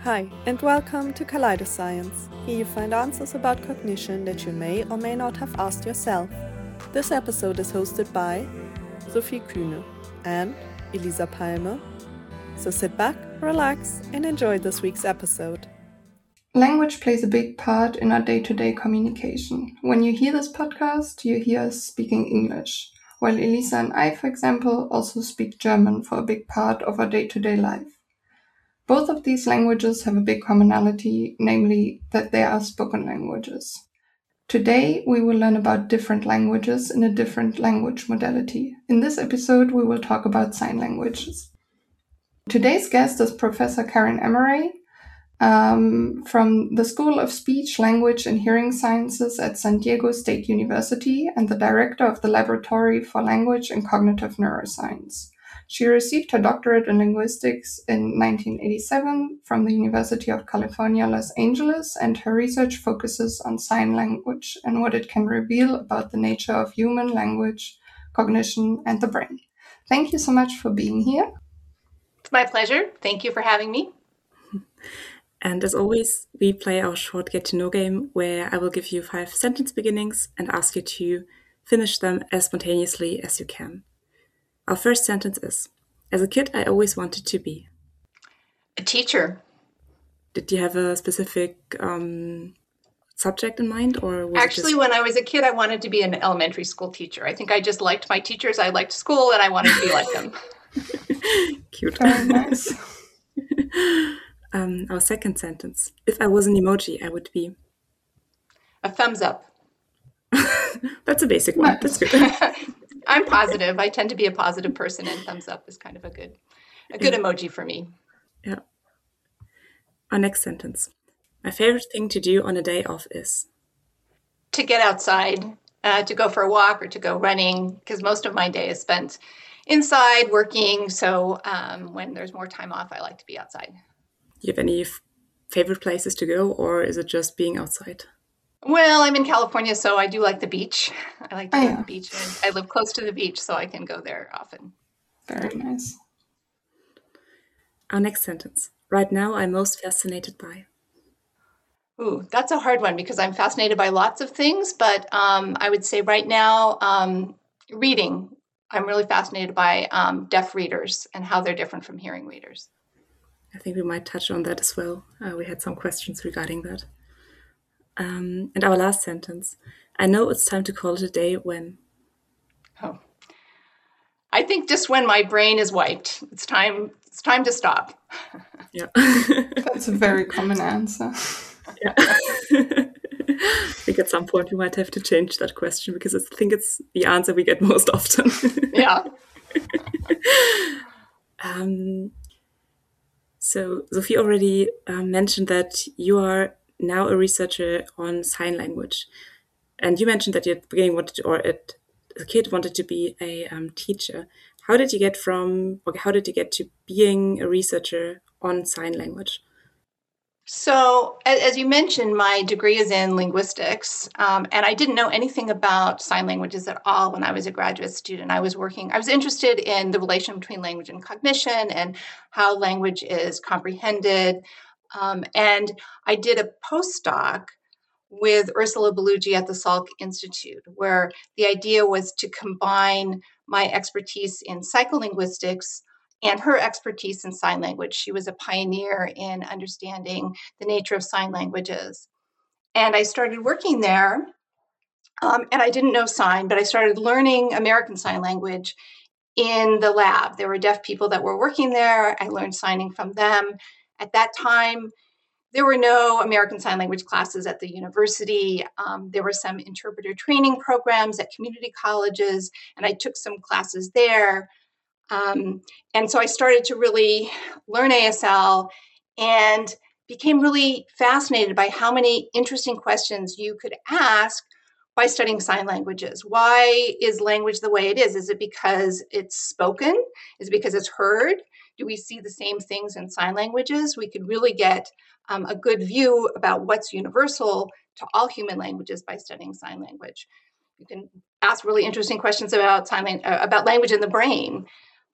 Hi, and welcome to Kaleidoscience. Here you find answers about cognition that you may or may not have asked yourself. This episode is hosted by Sophie Kühne and Elisa Palme. So sit back, relax, and enjoy this week's episode. Language plays a big part in our day-to-day communication. When you hear this podcast, you hear us speaking English, while Elisa and I, for example, also speak German for a big part of our day-to-day life. Both of these languages have a big commonality, namely that they are spoken languages. Today, we will learn about different languages in a different language modality. In this episode, we will talk about sign languages. Today's guest is Professor Karen Emery, from the School of Speech, Language and Hearing Sciences at San Diego State University and the director of the Laboratory for Language and Cognitive Neuroscience. She received her doctorate in linguistics in 1987 from the University of California, Los Angeles, and her research focuses on sign language and what it can reveal about the nature of human language, cognition, and the brain. Thank you so much for being here. It's my pleasure. Thank you for having me. And as always, we play our short get-to-know game where I will give you 5 sentence beginnings and ask you to finish them as spontaneously as you can. Our first sentence is, as a kid, I always wanted to be. A teacher. Did you have a specific subject in mind? Or was Actually, when I was a kid, I wanted to be an elementary school teacher. I think I just liked my teachers. I liked school and I wanted to be like them. Cute. Very nice. Our second sentence. If I was an emoji, I would be. A thumbs up. That's a basic one. Nice. That's good. I'm positive. I tend to be a positive person, and thumbs up is kind of a good emoji for me. Yeah. Our next sentence. My favorite thing to do on a day off is? To get outside, to go for a walk or to go running, because most of my day is spent inside working. So when there's more time off, I like to be outside. Do you have any favorite places to go, or is it just being outside? Well, I'm in California, so I do like the beach. I like to go to the beach. And I live close to the beach, so I can go there often. Very nice. Our next sentence. Right now, I'm most fascinated by. Ooh, that's a hard one because I'm fascinated by lots of things, but I would say right now, reading. I'm really fascinated by deaf readers and how they're different from hearing readers. I think we might touch on that as well. We had some questions regarding that. And our last sentence. I know it's time to call it a day when. Oh, I think just when my brain is wiped. It's time to stop. Yeah. That's a very common answer. Yeah. I think at some point we might have to change that question because I think it's the answer we get most often. Yeah. So Sophie already mentioned that you are now a researcher on sign language. And you mentioned that you at the beginning as a kid wanted to be a teacher. How did you get to being a researcher on sign language? So, as you mentioned, my degree is in linguistics, and I didn't know anything about sign languages at all when I was a graduate student. I was interested in the relation between language and cognition and how language is comprehended. And I did a postdoc with Ursula Bellugi at the Salk Institute, where the idea was to combine my expertise in psycholinguistics and her expertise in sign language. She was a pioneer in understanding the nature of sign languages. And I started working there, and I didn't know sign, but I started learning American Sign Language in the lab. There were deaf people that were working there. I learned signing from them. At that time, there were no American Sign Language classes at the university. There were some interpreter training programs at community colleges, and I took some classes there. And so I started to really learn ASL and became really fascinated by how many interesting questions you could ask by studying sign languages. Why is language the way it is? Is it because it's spoken? Is it because it's heard? Do we see the same things in sign languages? We could really get a good view about what's universal to all human languages by studying sign language. You can ask really interesting questions about language in the brain.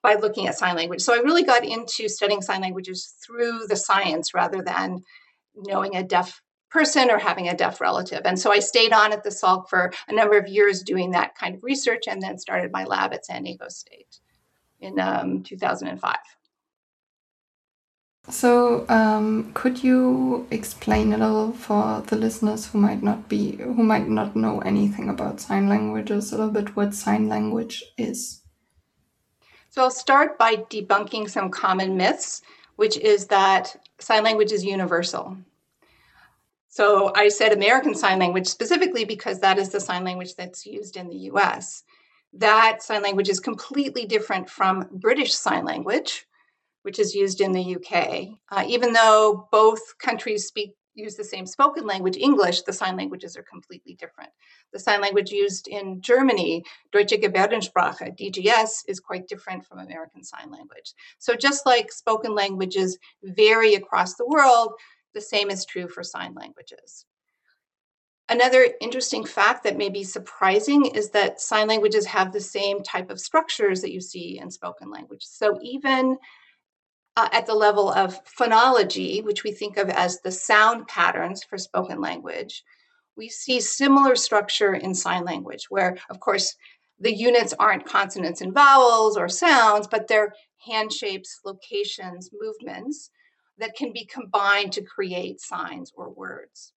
by looking at sign language. So I really got into studying sign languages through the science rather than knowing a deaf person or having a deaf relative. And so I stayed on at the Salk for a number of years doing that kind of research, and then started my lab at San Diego State in 2005. So, could you explain a little for the listeners who might not know anything about sign languages, a little bit what sign language is? So I'll start by debunking some common myths, which is that sign language is universal. So I said American Sign Language specifically because that is the sign language that's used in the US. That sign language is completely different from British Sign Language, which is used in the UK. Even though both countries use the same spoken language, English, the sign languages are completely different. The sign language used in Germany, Deutsche Gebärdensprache, DGS, is quite different from American Sign Language. So just like spoken languages vary across the world, the same is true for sign languages. Another interesting fact that may be surprising is that sign languages have the same type of structures that you see in spoken language. So even at the level of phonology, which we think of as the sound patterns for spoken language, we see similar structure in sign language, where, of course, the units aren't consonants and vowels or sounds, but they're hand shapes, locations, movements that can be combined to create signs or words.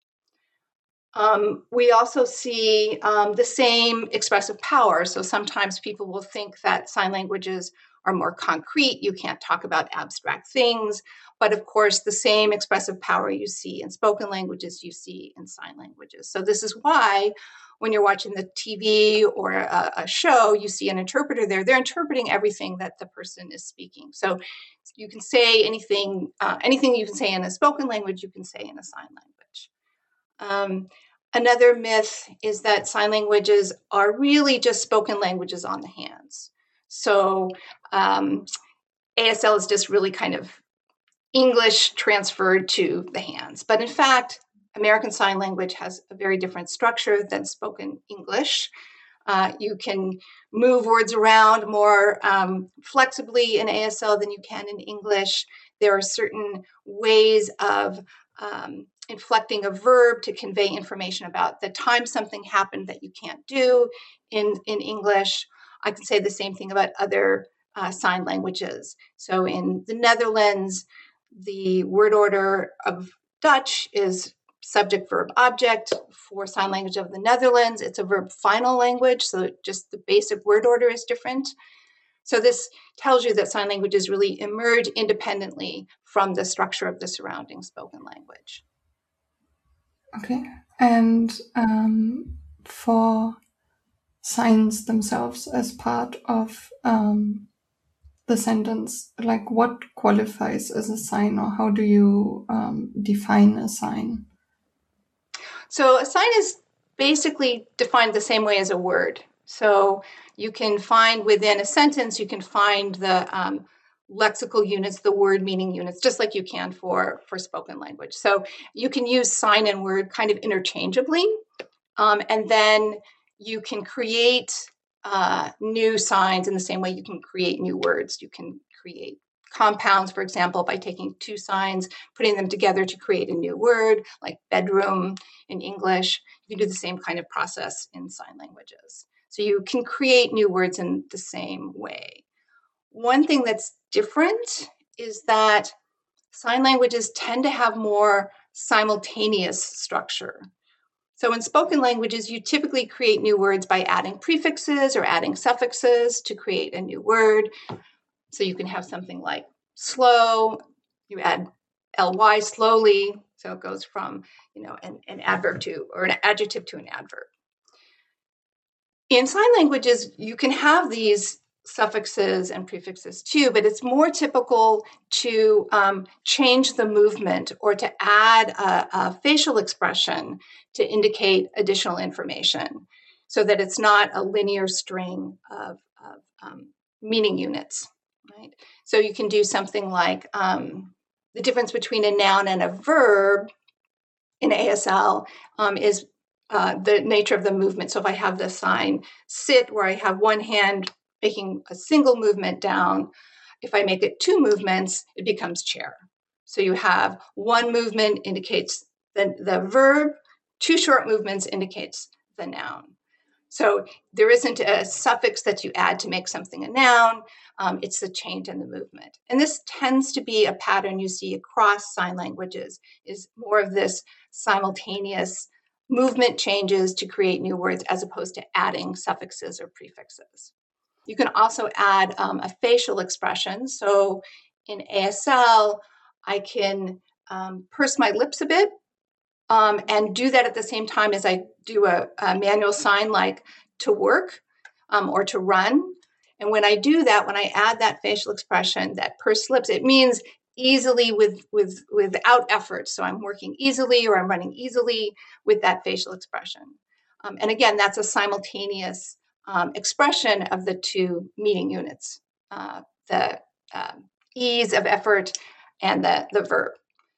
We also see the same expressive power. So sometimes people will think that sign languages are more concrete. You can't talk about abstract things. But of course, the same expressive power you see in spoken languages, you see in sign languages. So this is why when you're watching the TV or a show, you see an interpreter there. They're interpreting everything that the person is speaking. So you can say anything you can say in a spoken language, you can say in a sign language. Another myth is that sign languages are really just spoken languages on the hands. So ASL is just really kind of English transferred to the hands. But in fact, American Sign Language has a very different structure than spoken English. You can move words around more flexibly in ASL than you can in English. There are certain ways of inflecting a verb to convey information about the time something happened that you can't do in English. I can say the same thing about other sign languages. So in the Netherlands, the word order of Dutch is subject, verb, object. For sign language of the Netherlands, it's a verb final language, so just the basic word order is different. So this tells you that sign languages really emerge independently from the structure of the surrounding spoken language. Okay, and for signs themselves as part of the sentence, like what qualifies as a sign, or how do you define a sign? So a sign is basically defined the same way as a word. So you can find within a sentence, you can find the lexical units, the word meaning units, just like you can for spoken language. So you can use sign and word kind of interchangeably, and then you can create new signs in the same way you can create new words. You can create compounds, for example, by taking two signs, putting them together to create a new word, like bedroom in English. You can do the same kind of process in sign languages. So you can create new words in the same way. One thing that's different is that sign languages tend to have more simultaneous structure. So in spoken languages, you typically create new words by adding prefixes or adding suffixes to create a new word. So you can have something like slow, you add ly, slowly, so it goes from an adverb to, or an adjective to an adverb. In sign languages, you can have these suffixes and prefixes too, but it's more typical to change the movement or to add a facial expression to indicate additional information, so that it's not a linear string of meaning units, right? So you can do something like the difference between a noun and a verb in ASL is the nature of the movement. So if I have the sign sit, where I have one hand making a single movement down. If I make it 2 movements, it becomes chair. So you have 1 movement indicates the verb, 2 short movements indicates the noun. So there isn't a suffix that you add to make something a noun. It's the change in the movement. And this tends to be a pattern you see across sign languages, is more of this simultaneous movement changes to create new words as opposed to adding suffixes or prefixes. You can also add a facial expression. So in ASL, I can purse my lips a bit and do that at the same time as I do a manual sign like to work or to run. And when I do that, when I add that facial expression, that pursed lips, it means easily without effort. So I'm working easily or I'm running easily with that facial expression. And again, that's a simultaneous expression of the 2 meaning units, the ease of effort and the verb.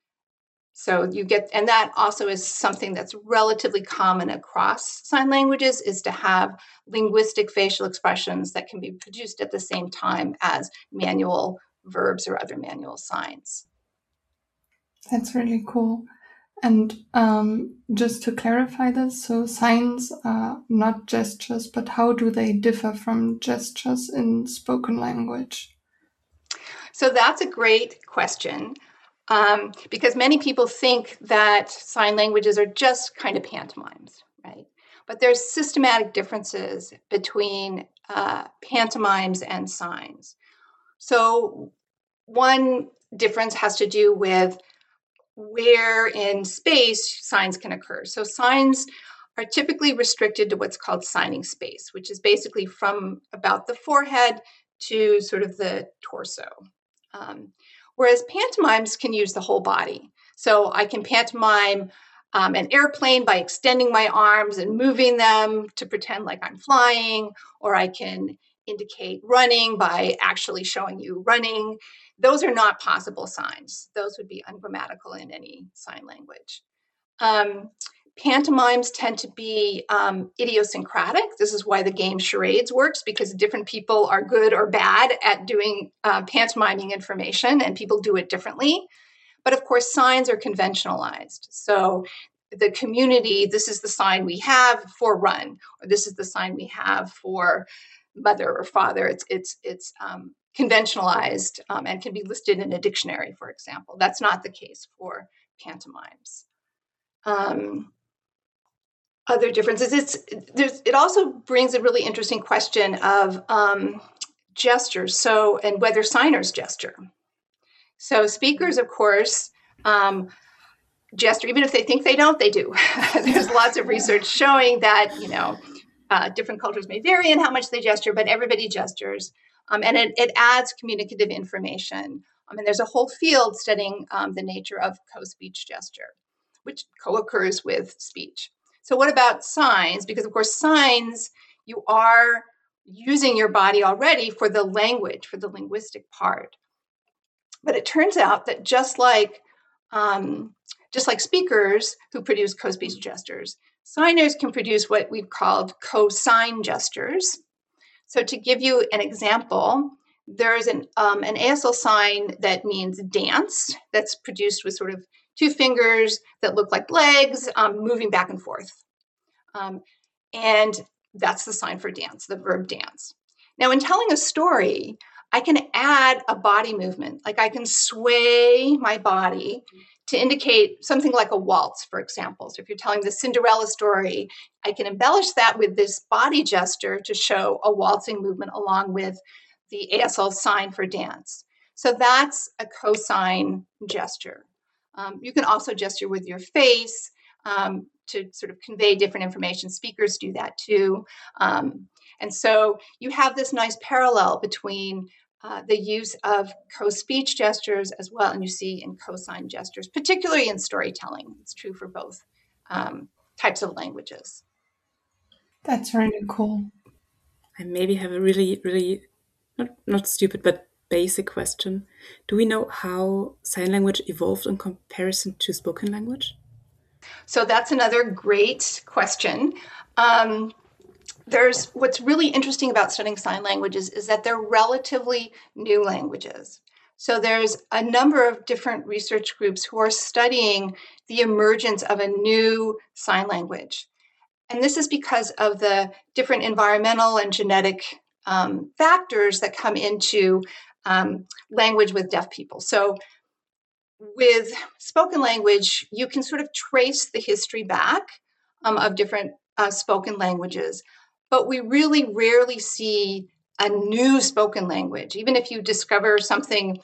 So you get, and that also is something that's relatively common across sign languages, is to have linguistic facial expressions that can be produced at the same time as manual verbs or other manual signs. That's really cool. And just to clarify this, so signs are not gestures, but how do they differ from gestures in spoken language? So that's a great question. Because many people think that sign languages are just kind of pantomimes, right? But there's systematic differences between pantomimes and signs. So one difference has to do with where in space signs can occur. So signs are typically restricted to what's called signing space, which is basically from about the forehead to sort of the torso. Whereas pantomimes can use the whole body. So I can pantomime an airplane by extending my arms and moving them to pretend like I'm flying, or I can indicate running by actually showing you running. Those are not possible signs. Those would be ungrammatical in any sign language. Pantomimes tend to be idiosyncratic. This is why the game charades works, because different people are good or bad at doing pantomiming information, and people do it differently. But of course, signs are conventionalized. So the community, this is the sign we have for run, or this is the sign we have for mother or father. It's conventionalized and can be listed in a dictionary, for example. That's not the case for pantomimes. Other differences, it also brings a really interesting question of gestures, so, and whether signers gesture. So speakers, of course, gesture, even if they think they don't, they do. There's lots of research showing that, different cultures may vary in how much they gesture, but everybody gestures. And it adds communicative information. And there's a whole field studying the nature of co-speech gesture, which co-occurs with speech. So what about signs? Because of course, signs, you are using your body already for the language, for the linguistic part. But it turns out that just like speakers who produce co-speech gestures, signers can produce what we've called co-sign gestures. So to give you an example, there's an ASL sign that means dance, that's produced with sort of 2 fingers that look like legs moving back and forth. And that's the sign for dance, the verb dance. Now, in telling a story, I can add a body movement, like I can sway my body to indicate something like a waltz, for example. So if you're telling the Cinderella story, I can embellish that with this body gesture to show a waltzing movement along with the ASL sign for dance. So that's a cosign gesture. You can also gesture with your face to sort of convey different information. Speakers do that too. And so you have this nice parallel between the use of co-speech gestures as well, and you see in cosign gestures, particularly in storytelling. It's true for both types of languages. That's really cool. I maybe have a really, really, not stupid, but basic question. Do we know how sign language evolved in comparison to spoken language? So that's another great question. what's really interesting about studying sign languages is that they're relatively new languages. So there's a number of different research groups who are studying the emergence of a new sign language. And this is because of the different environmental and genetic factors that come into language with deaf people. So with spoken language, you can sort of trace the history back of different spoken languages, but we really rarely see a new spoken language. Even if you discover something,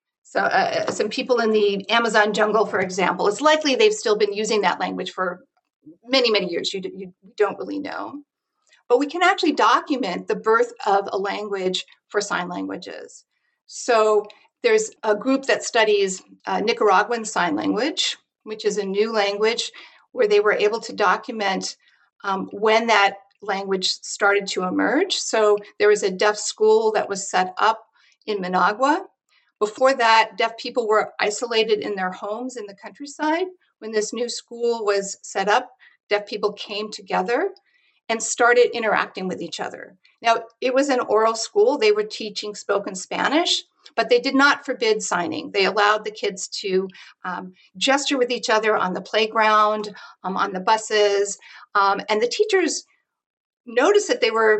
some people in the Amazon jungle, for example, it's likely they've still been using that language for many, many years. You don't really know. But we can actually document the birth of a language for sign languages. So there's a group that studies Nicaraguan Sign Language, which is a new language where they were able to document when that language started to emerge. So there was a deaf school that was set up in Managua. Before that, deaf people were isolated in their homes in the countryside. When this new school was set up, deaf people came together and started interacting with each other. Now, it was an oral school. They were teaching spoken Spanish, but they did not forbid signing. They allowed the kids to gesture with each other on the playground, on the buses, and the teachers noticed that they were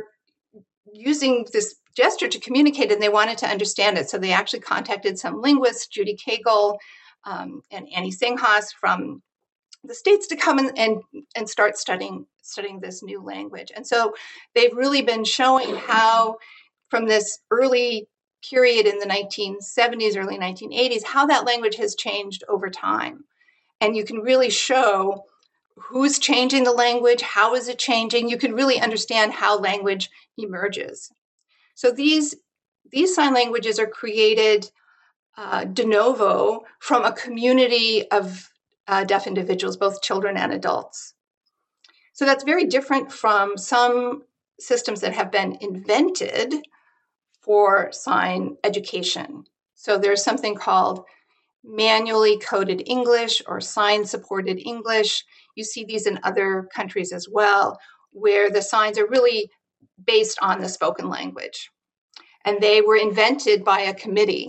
using this gesture to communicate and they wanted to understand it. So they actually contacted some linguists, Judy Cagle and Annie Singhas from the States, to come and start studying this new language. And so they've really been showing how from this early period in the 1970s, early 1980s, how that language has changed over time. And you can really show who's changing the language, how is it changing. You can really understand how language emerges. So these sign languages are created de novo from a community of deaf individuals, both children and adults. So that's very different from some systems that have been invented for sign education. So there's something called manually coded English or sign-supported English. You see these in other countries as well, where the signs are really based on the spoken language. And they were invented by a committee.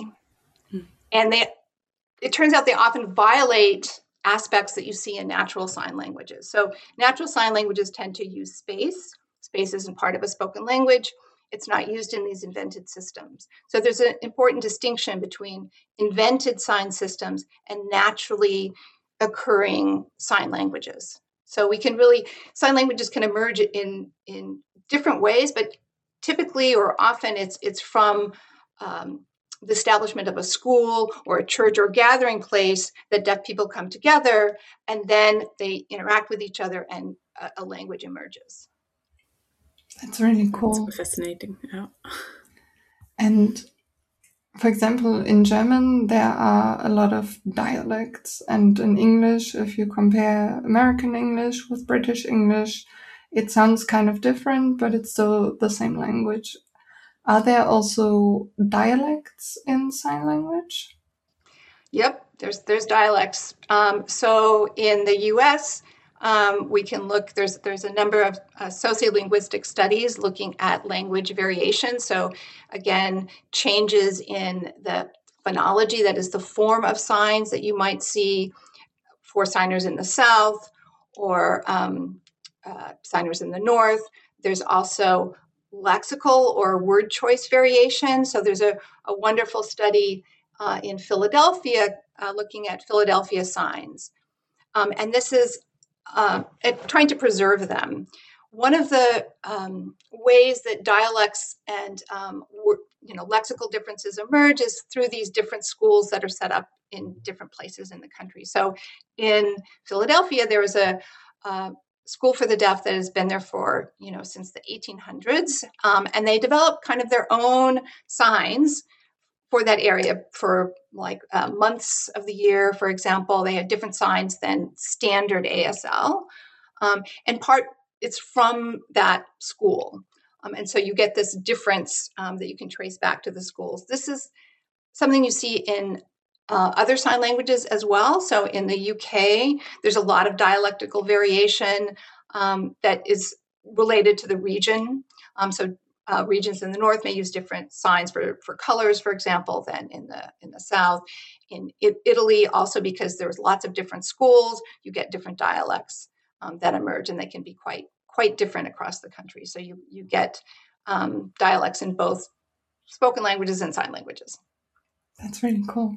And it turns out they often violate aspects that you see in natural sign languages. So natural sign languages tend to use space. Space isn't part of a spoken language. It's not used in these invented systems. So there's an important distinction between invented sign systems and naturally occurring sign languages. So sign languages can emerge in different ways, but typically or often it's from the establishment of a school or a church or gathering place that deaf people come together, and then they interact with each other and a language emerges. That's really cool. That's fascinating. Yeah. And for example, in German, there are a lot of dialects. And in English, if you compare American English with British English, it sounds kind of different, but it's still the same language. Are there also dialects in sign language? Yep, there's dialects. So in the U.S., we can look. There's a number of sociolinguistic studies looking at language variation. So again, changes in the phonology, that is the form of signs that you might see for signers in the South or signers in the North. There's also lexical or word choice variation. So there's a wonderful study in Philadelphia looking at Philadelphia signs. And this is trying to preserve them. One of the ways that dialects and lexical differences emerge is through these different schools that are set up in different places in the country. So in Philadelphia, there was a school for the deaf that has been there for, since the 1800s. And they developed kind of their own signs for that area for months of the year. For example, they had different signs than standard ASL. And it's from that school. And so you get this difference that you can trace back to the schools. This is something you see in other sign languages as well. So in the UK, there's a lot of dialectical variation that is related to the region. Regions in the north may use different signs for colors, for example, than in the south. In Italy, also because there's lots of different schools, you get different dialects that emerge, and they can be quite different across the country. So you get dialects in both spoken languages and sign languages. That's really cool.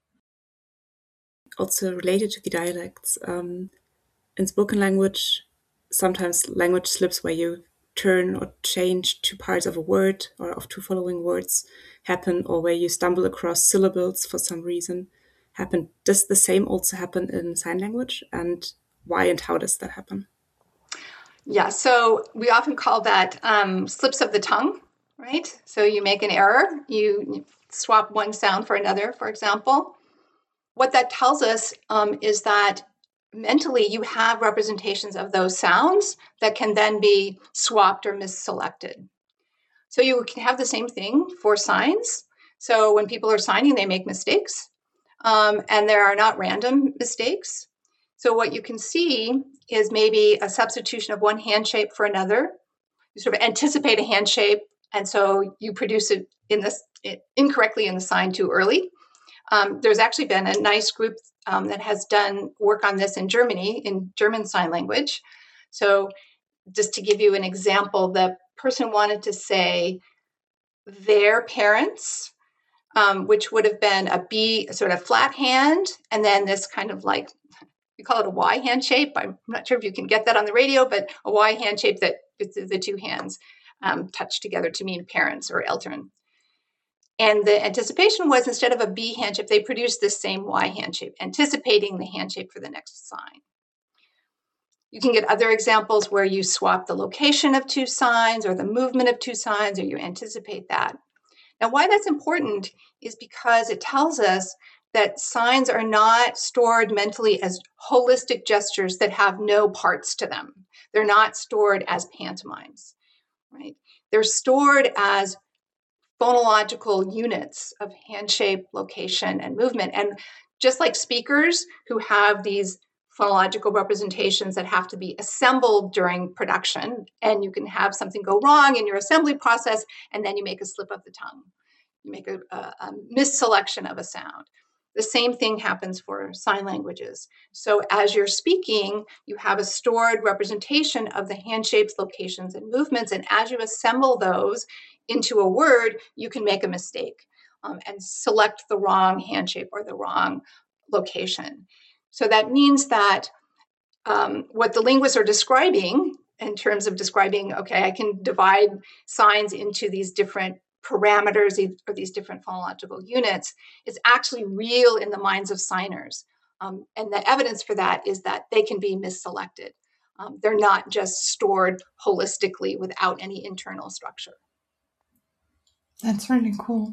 Also related to the dialects, in spoken language, sometimes language slips where you turn or change two parts of a word or of two following words happen, or where you stumble across syllables for some reason happen. Does the same also happen in sign language? And why and how does that happen? Yeah, so we often call that slips of the tongue, right? So you make an error, you swap one sound for another, for example. What that tells us is that mentally you have representations of those sounds that can then be swapped or misselected. So you can have the same thing for signs. So when people are signing, they make mistakes, and there are not random mistakes. So what you can see is maybe a substitution of one hand shape for another. You sort of anticipate a hand shape, and so you produce it incorrectly in the sign too early. There's actually been a nice group that has done work on this in Germany, in German Sign Language. So just to give you an example, the person wanted to say their parents, which would have been a B, sort of flat hand, and then this kind of like, we call it a Y hand shape. I'm not sure if you can get that on the radio, but a Y hand shape that the two hands touch together to mean parents or Eltern. And the anticipation was, instead of a B hand shape, they produced this same Y hand shape, anticipating the hand shape for the next sign. You can get other examples where you swap the location of two signs or the movement of two signs, or you anticipate that. Now, why that's important is because it tells us that signs are not stored mentally as holistic gestures that have no parts to them. They're not stored as pantomimes, right? They're stored as phonological units of hand shape, location, and movement. And just like speakers who have these phonological representations that have to be assembled during production, and you can have something go wrong in your assembly process, and then you make a slip of the tongue. You make a misselection of a sound. The same thing happens for sign languages. So as you're speaking, you have a stored representation of the hand shapes, locations, and movements. And as you assemble those into a word, you can make a mistake and select the wrong hand shape or the wrong location. So that means that what the linguists are describing in terms of describing, okay, I can divide signs into these different parameters or these different phonological units, is actually real in the minds of signers. And the evidence for that is that they can be misselected. They're not just stored holistically without any internal structure. That's really cool.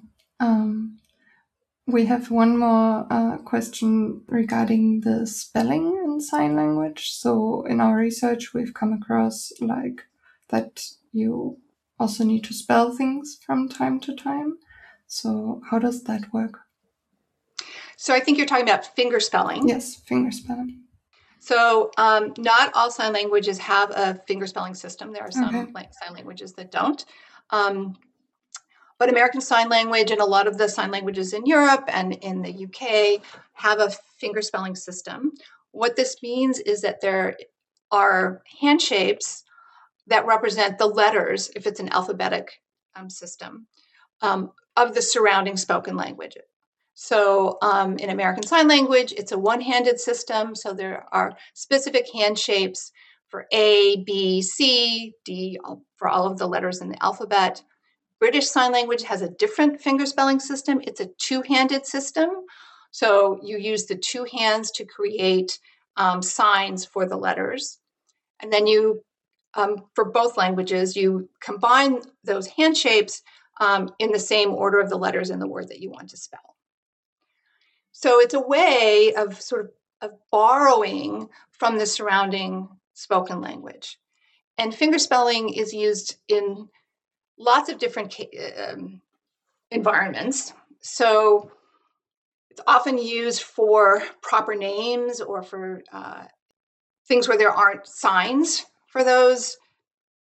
We have one more question regarding the spelling in sign language. So in our research, we've come across like that you also need to spell things from time to time. So how does that work? So I think you're talking about finger spelling. Yes, finger spelling. So not all sign languages have a finger spelling system. There are some sign languages that don't. But American Sign Language and a lot of the sign languages in Europe and in the UK have a finger spelling system. What this means is that there are hand shapes that represent the letters, if it's an alphabetic system, of the surrounding spoken language. So in American Sign Language, it's a one-handed system. So there are specific hand shapes for A, B, C, D, for all of the letters in the alphabet. British Sign Language has a different finger spelling system. It's a two-handed system. So you use the two hands to create signs for the letters. And then you, for both languages, you combine those hand shapes in the same order of the letters in the word that you want to spell. So it's a way of sort of borrowing from the surrounding spoken language. And finger spelling is used in lots of different environments. So it's often used for proper names or for things where there aren't signs for those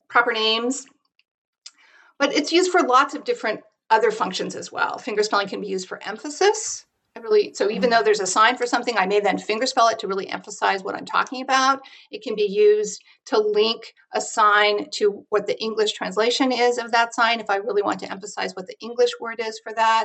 proper names. But it's used for lots of different other functions as well. Fingerspelling can be used for emphasis. So even though there's a sign for something, I may then fingerspell it to really emphasize what I'm talking about. It can be used to link a sign to what the English translation is of that sign, if I really want to emphasize what the English word is for that.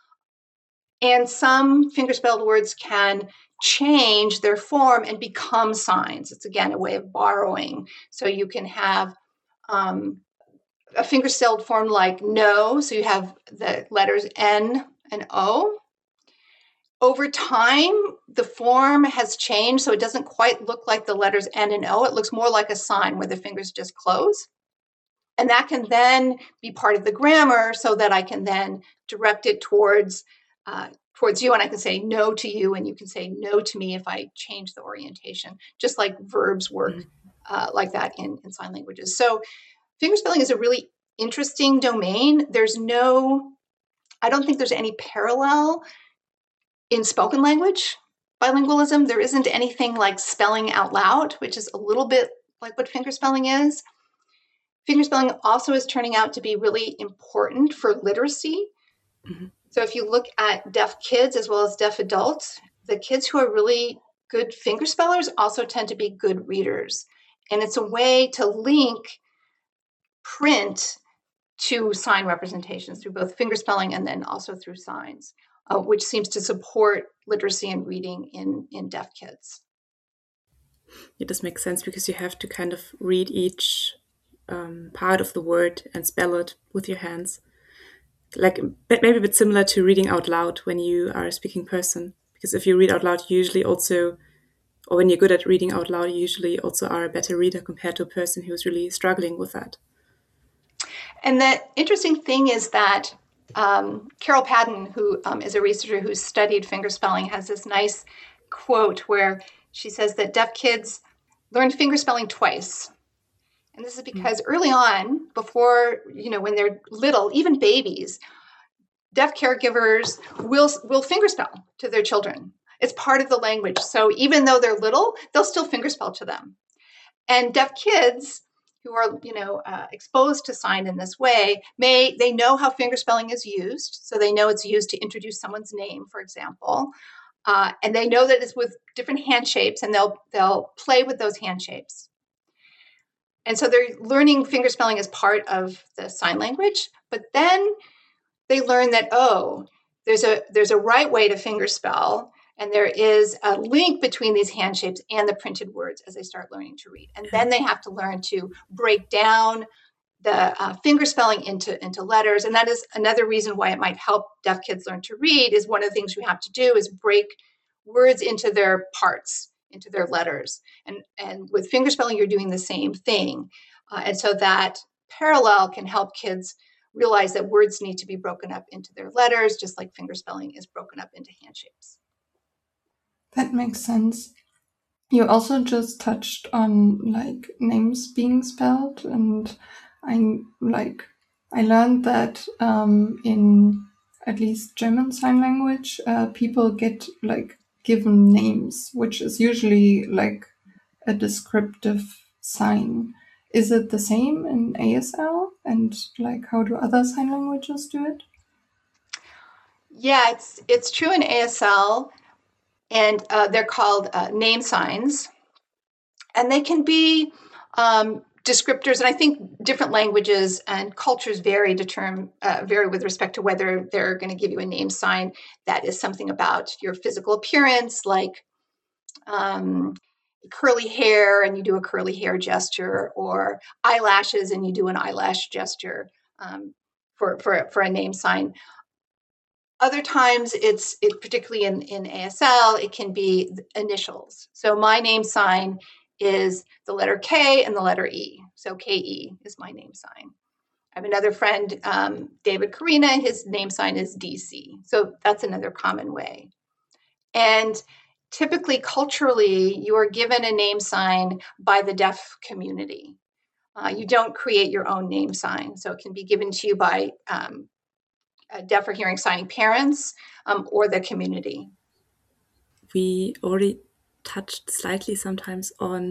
And some fingerspelled words can change their form and become signs. It's, again, a way of borrowing. So you can have a fingerspelled form like no, so you have the letters N and O. Over time, the form has changed, so it doesn't quite look like the letters N and O. It looks more like a sign where the fingers just close. And that can then be part of the grammar so that I can then direct it towards you, and I can say no to you, and you can say no to me if I change the orientation, just like verbs work like that in sign languages. So fingerspelling is a really interesting domain. I don't think there's any parallel in spoken language bilingualism. There isn't anything like spelling out loud, which is a little bit like what fingerspelling is. Fingerspelling also is turning out to be really important for literacy. Mm-hmm. So if you look at deaf kids as well as deaf adults, the kids who are really good fingerspellers also tend to be good readers. And it's a way to link print to sign representations through both fingerspelling and then also through signs, which seems to support literacy and reading in deaf kids. It does make sense because you have to kind of read each part of the word and spell it with your hands. Like maybe a bit similar to reading out loud when you are a speaking person. Because if you read out loud, you usually also, or when you're good at reading out loud, you usually also are a better reader compared to a person who's really struggling with that. And the interesting thing is that Carol Padden, who is a researcher who studied fingerspelling, has this nice quote where she says that deaf kids learn fingerspelling twice. And this is because early on, before, when they're little, even babies, deaf caregivers will fingerspell to their children. It's part of the language. So even though they're little, they'll still fingerspell to them. And deaf kids who are, exposed to sign in this way, they know how fingerspelling is used. So they know it's used to introduce someone's name, for example. And they know that it's with different hand shapes, and they'll play with those hand shapes. And so they're learning fingerspelling as part of the sign language, but then they learn that, there's a right way to fingerspell, and there is a link between these hand shapes and the printed words as they start learning to read. And then they have to learn to break down the fingerspelling into letters. And that is another reason why it might help deaf kids learn to read, is one of the things you have to do is break words into their parts, into their letters. And with fingerspelling, you're doing the same thing. And so that parallel can help kids realize that words need to be broken up into their letters, just like fingerspelling is broken up into hand shapes. That makes sense. You also just touched on like names being spelled, and I learned that in at least German Sign Language, people get like given names, which is usually like a descriptive sign. Is it the same in ASL, and like how do other sign languages do it? Yeah, it's true in ASL, and they're called name signs, and they can be descriptors. And I think different languages and cultures vary with respect to whether they're going to give you a name sign that is something about your physical appearance, like curly hair and you do a curly hair gesture, or eyelashes and you do an eyelash gesture for a name sign. Other times, it's particularly in ASL, it can be initials. So my name sign is the letter K and the letter E. So KE is my name sign. I have another friend, David Karina, his name sign is DC. So that's another common way. And typically, culturally, you are given a name sign by the deaf community. You don't create your own name sign. So it can be given to you by deaf or hearing signing parents or the community. We already touched slightly sometimes on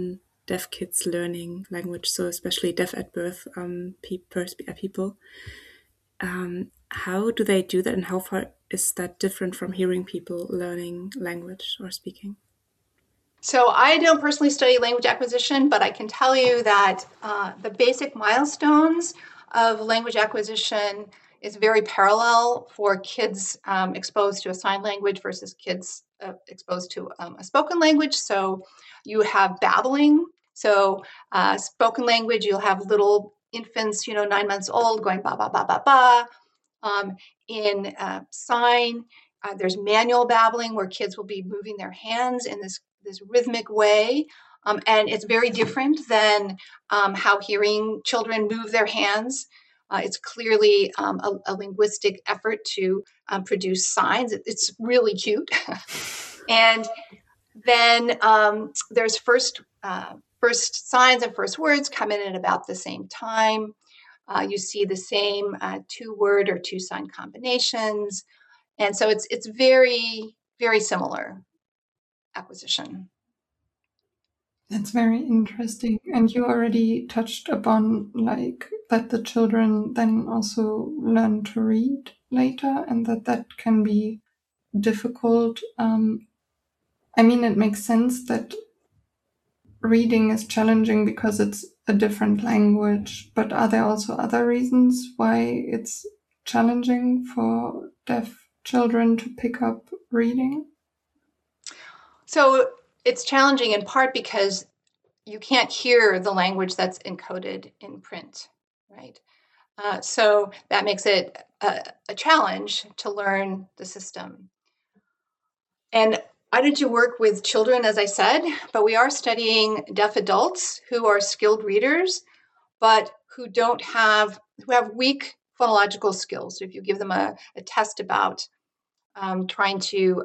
deaf kids learning language, so especially deaf at birth people. How do they do that, and how far is that different from hearing people learning language or speaking? So I don't personally study language acquisition, but I can tell you that the basic milestones of language acquisition is very parallel for kids exposed to a sign language versus kids exposed to a spoken language. So you have babbling. So spoken language, you'll have little infants, 9 months old, going ba ba ba ba ba. In sign, there's manual babbling where kids will be moving their hands in this rhythmic way. And it's very different than how hearing children move their hands. It's clearly a linguistic effort to produce signs. It's really cute. And then there's first signs and first words come in at about the same time. You see the same 2-word or 2-sign combinations. And so it's very, very similar acquisition. That's very interesting. And you already touched upon like that the children then also learn to read later, and that can be difficult. I mean, it makes sense that reading is challenging because it's a different language, but are there also other reasons why it's challenging for deaf children to pick up reading? So it's challenging in part because you can't hear the language that's encoded in print, right? So that makes it a challenge to learn the system. And I did work with children, as I said, but we are studying deaf adults who are skilled readers, but who have weak phonological skills. So if you give them a test about trying to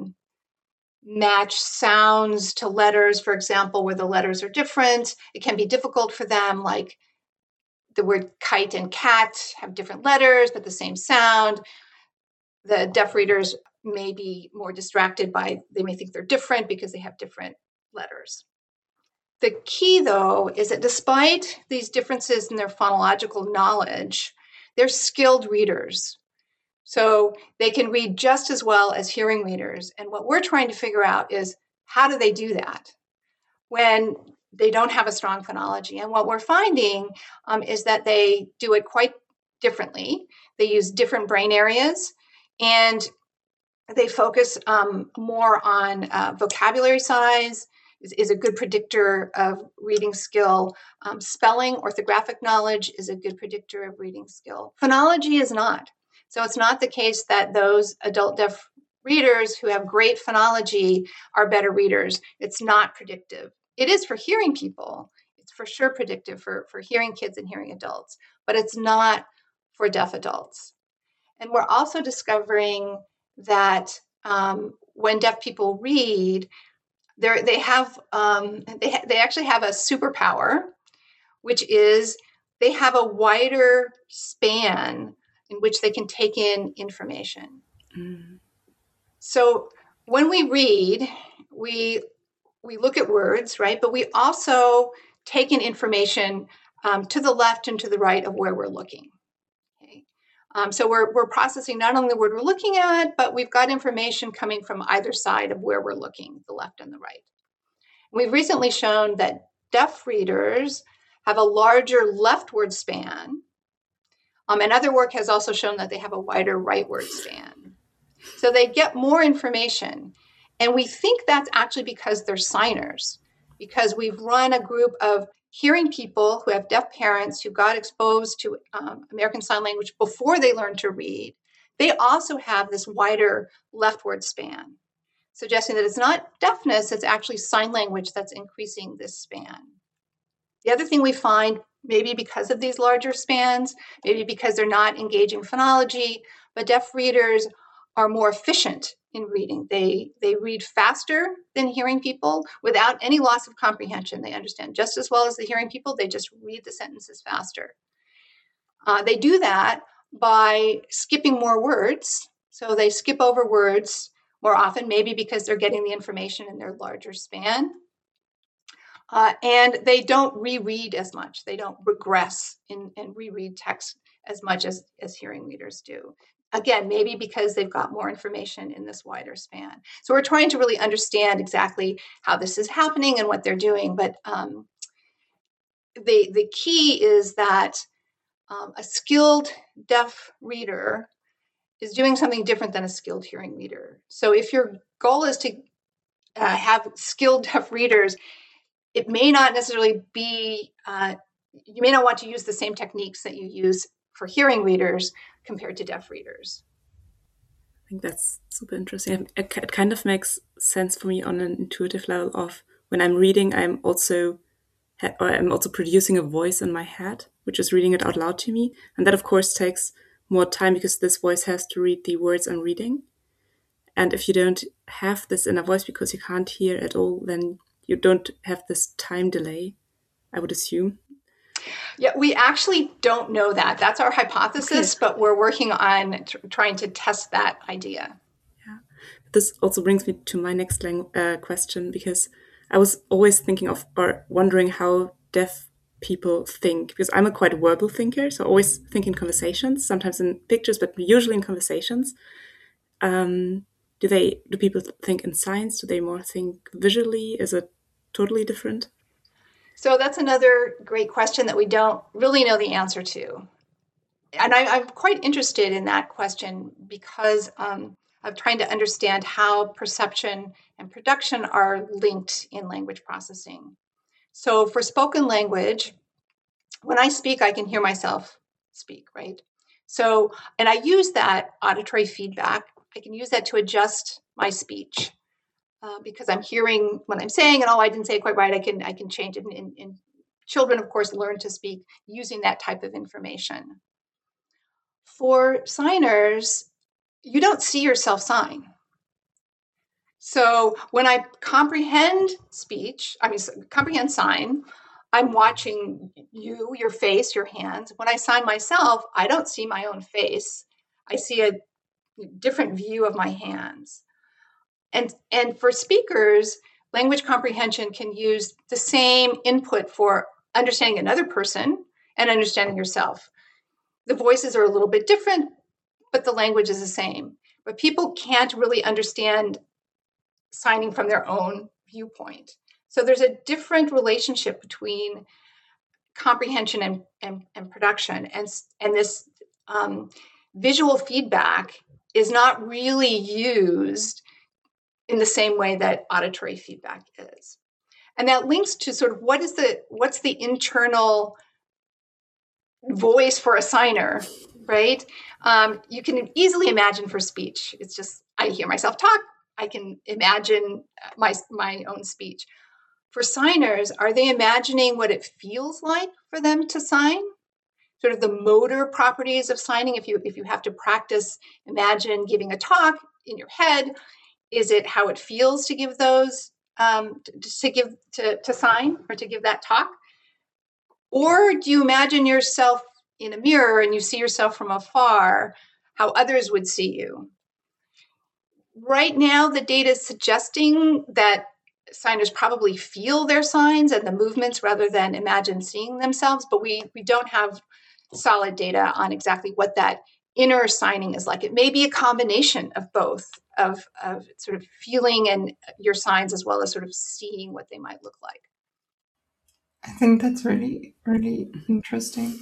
match sounds to letters, for example, where the letters are different, it can be difficult for them, like the word kite and cat have different letters, but the same sound. The deaf readers may be more distracted they may think they're different because they have different letters. The key, though, is that despite these differences in their phonological knowledge, they're skilled readers. So they can read just as well as hearing readers. And what we're trying to figure out is, how do they do that when they don't have a strong phonology? And what we're finding is that they do it quite differently. They use different brain areas, and they focus more on vocabulary size is a good predictor of reading skill. Spelling, orthographic knowledge is a good predictor of reading skill. Phonology is not. So it's not the case that those adult deaf readers who have great phonology are better readers. It's not predictive. It is for hearing people. It's for sure predictive for hearing kids and hearing adults, but it's not for deaf adults. And we're also discovering that when deaf people read, they actually have a superpower, which is they have a wider span in which they can take in information. Mm. So when we read, we look at words, right? But we also take in information to the left and to the right of where we're looking. Okay? So we're processing not only the word we're looking at, but we've got information coming from either side of where we're looking, the left and the right. We've recently shown that deaf readers have a larger leftward span, and other work has also shown that they have a wider rightward span. So they get more information, and we think that's actually because they're signers, because we've run a group of hearing people who have deaf parents who got exposed to American Sign Language before they learned to read. They also have this wider leftward span, suggesting that it's not deafness, it's actually sign language that's increasing this span. The other thing we find, maybe because of these larger spans, maybe because they're not engaging phonology, but deaf readers are more efficient in reading. They read faster than hearing people without any loss of comprehension. They understand just as well as the hearing people, they just read the sentences faster. They do that by skipping more words. So they skip over words more often, maybe because they're getting the information in their larger span. And they don't reread as much. They don't regress and reread text as much as hearing readers do. Again, maybe because they've got more information in this wider span. So we're trying to really understand exactly how this is happening and what they're doing. But the key is that a skilled deaf reader is doing something different than a skilled hearing reader. So if your goal is to have skilled deaf readers, it may not necessarily be, you may not want to use the same techniques that you use for hearing readers compared to deaf readers. I think that's super interesting. It kind of makes sense for me on an intuitive level of when I'm reading, I'm also producing a voice in my head, which is reading it out loud to me. And that, of course, takes more time because this voice has to read the words I'm reading. And if you don't have this inner voice because you can't hear at all, then you don't have this time delay, I would assume. Yeah, we actually don't know that. That's our hypothesis, okay. But we're working on trying to test that idea. Yeah, this also brings me to my next question, because I was always thinking of or wondering how deaf people think, because I'm a quite verbal thinker, so I always think in conversations, sometimes in pictures, but usually in conversations. Do people think in signs? Do they more think visually? Is it totally different? So that's another great question that we don't really know the answer to. And I'm quite interested in that question because of trying to understand how perception and production are linked in language processing. So for spoken language, when I speak, I can hear myself speak, right? So, and I use that auditory feedback. I can use that to adjust my speech. Because I'm hearing what I'm saying, and I didn't say it quite right. I can change it. And children, of course, learn to speak using that type of information. For signers, you don't see yourself sign. So when I comprehend speech, comprehend sign, I'm watching you, your face, your hands. When I sign myself, I don't see my own face. I see a different view of my hands. And for speakers, language comprehension can use the same input for understanding another person and understanding yourself. The voices are a little bit different, but the language is the same. But people can't really understand signing from their own viewpoint. So there's a different relationship between comprehension and production. And this visual feedback is not really used in the same way that auditory feedback is. And that links to sort of what's the internal voice for a signer, right? You can easily imagine for speech. It's just, I hear myself talk. I can imagine my own speech. For signers, are they imagining what it feels like for them to sign? Sort of the motor properties of signing. If you have to practice, imagine giving a talk in your head. Is it how it feels to give those, to sign or to give that talk? Or do you imagine yourself in a mirror and you see yourself from afar, how others would see you? Right now, the data is suggesting that signers probably feel their signs and the movements rather than imagine seeing themselves, but we don't have solid data on exactly what that inner signing is like. It may be a combination of both, of sort of feeling and your signs as well as sort of seeing what they might look like. I think that's really, really interesting.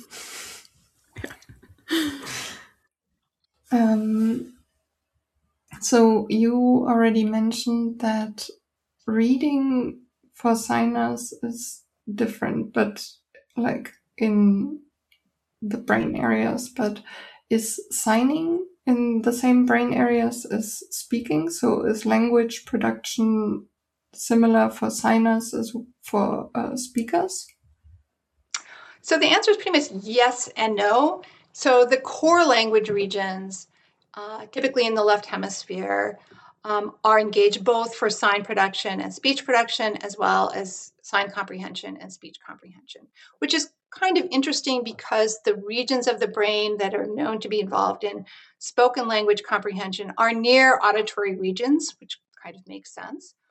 So you already mentioned that reading for signers is different, but like in the brain areas, but is signing in the same brain areas as speaking? So is language production similar for signers as for speakers? So the answer is pretty much yes and no. So the core language regions, typically in the left hemisphere, are engaged both for sign production and speech production, as well as sign comprehension and speech comprehension, which is kind of interesting because the regions of the brain that are known to be involved in spoken language comprehension are near auditory regions, which kind of makes sense.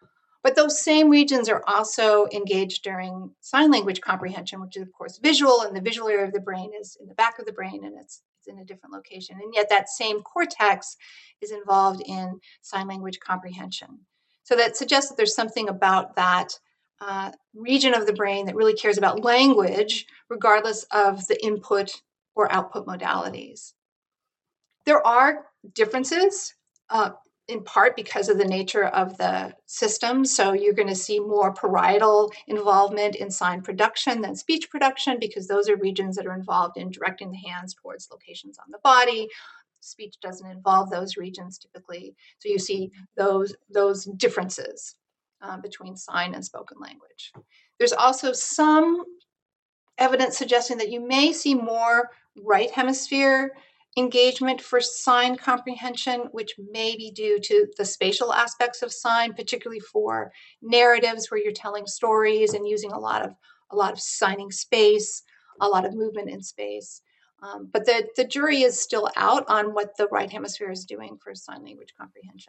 But those same regions are also engaged during sign language comprehension, which is, of course, visual, and the visual area of the brain is in the back of the brain, and it's in a different location. And yet that same cortex is involved in sign language comprehension. So that suggests that there's something about that region of the brain that really cares about language, regardless of the input or output modalities. There are differences, in part because of the nature of the system. So you're going to see more parietal involvement in sign production than speech production, because those are regions that are involved in directing the hands towards locations on the body. Speech doesn't involve those regions typically. So you see those differences between sign and spoken language. There's also some evidence suggesting that you may see more right hemisphere engagement for sign comprehension, which may be due to the spatial aspects of sign, particularly for narratives where you're telling stories and using a lot of signing space, a lot of movement in space. But the jury is still out on what the right hemisphere is doing for sign language comprehension.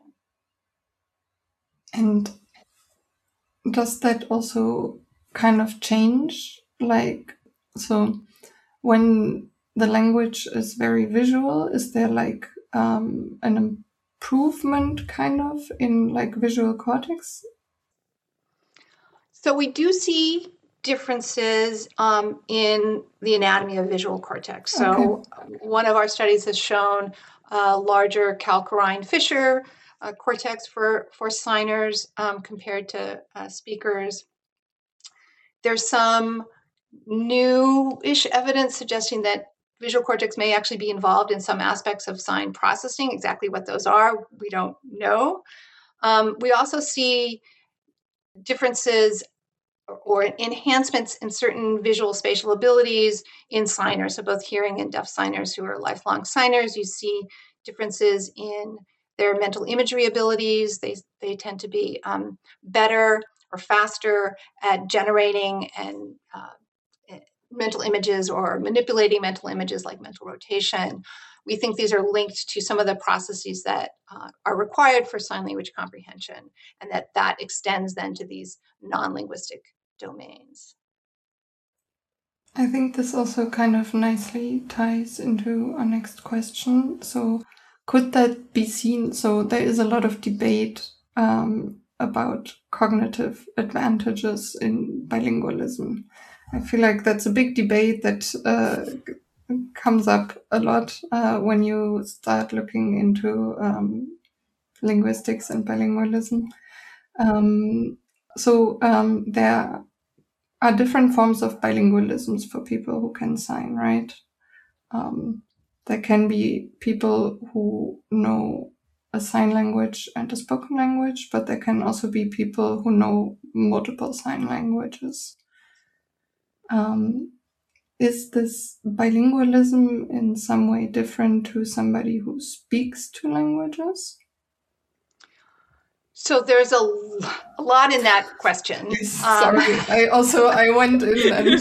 And does that also kind of change? Like, so when the language is very visual, is there like an improvement kind of in like visual cortex? So we do see differences in the anatomy of visual cortex. So one of our studies has shown larger calcarine fissure cortex for signers compared to speakers. There's some new-ish evidence suggesting that visual cortex may actually be involved in some aspects of sign processing. Exactly what those are, we don't know. We also see differences or enhancements in certain visual spatial abilities in signers, so both hearing and deaf signers who are lifelong signers. You see differences in their mental imagery abilities. They tend to be better or faster at generating and mental images or manipulating mental images like mental rotation. We think these are linked to some of the processes that are required for sign language comprehension, and that extends then to these non-linguistic domains. I think this also kind of nicely ties into our next question. So could that be seen? So there is a lot of debate about cognitive advantages in bilingualism. I feel like that's a big debate that comes up a lot when you start looking into linguistics and bilingualism. So there are different forms of bilingualisms for people who can sign, right? There can be people who know a sign language and a spoken language, but there can also be people who know multiple sign languages. Is this bilingualism in some way different to somebody who speaks two languages? So there's a lot in that question. Sorry, I went in and...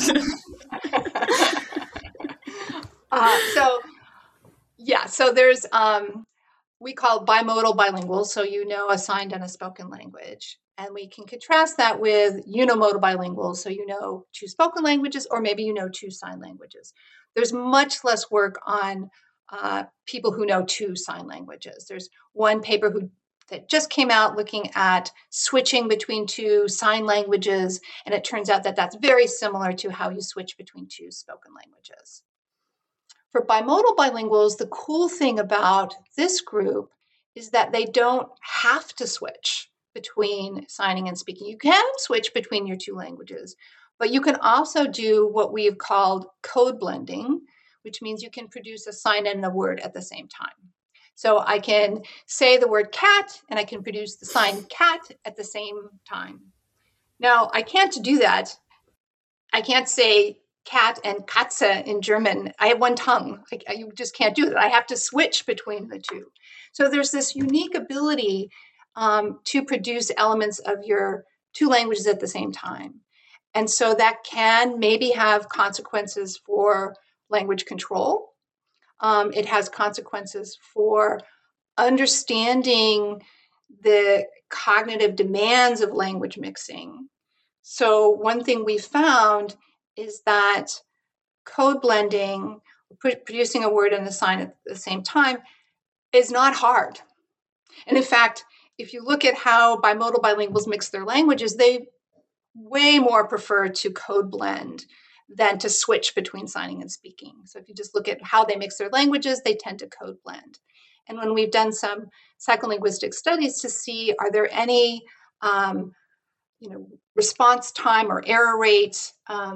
So there's, we call bimodal bilingual, so you know a signed and a spoken language. And we can contrast that with unimodal bilingual, so you know two spoken languages, or maybe you know two sign languages. There's much less work on people who know two sign languages. There's one paper that just came out looking at switching between two sign languages, and it turns out that that's very similar to how you switch between two spoken languages. For bimodal bilinguals, the cool thing about this group is that they don't have to switch between signing and speaking. You can switch between your two languages, but you can also do what we've called code blending, which means you can produce a sign and a word at the same time. So I can say the word cat, and I can produce the sign cat at the same time. Now, I can't do that. I can't say cat and Katze in German. I have one tongue. You just can't do that. I have to switch between the two. So there's this unique ability to produce elements of your two languages at the same time. And so that can maybe have consequences for language control. It has consequences for understanding the cognitive demands of language mixing. So one thing we found is that code blending, producing a word and a sign at the same time, is not hard. And in fact, if you look at how bimodal bilinguals mix their languages, they way more prefer to code blend than to switch between signing and speaking. So if you just look at how they mix their languages, they tend to code blend. And when we've done some psycholinguistic studies to see are there any response time or error rate